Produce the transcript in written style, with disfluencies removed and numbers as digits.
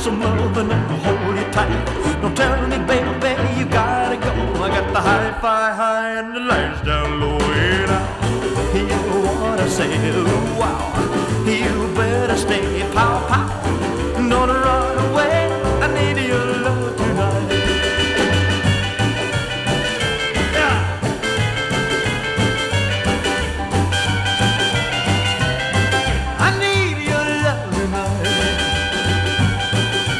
some loving and hold you tight. Don't tell me, baby, you gotta go. I got the hi-fi high and the lights down low. And I hear what I say, wow, you better stay power.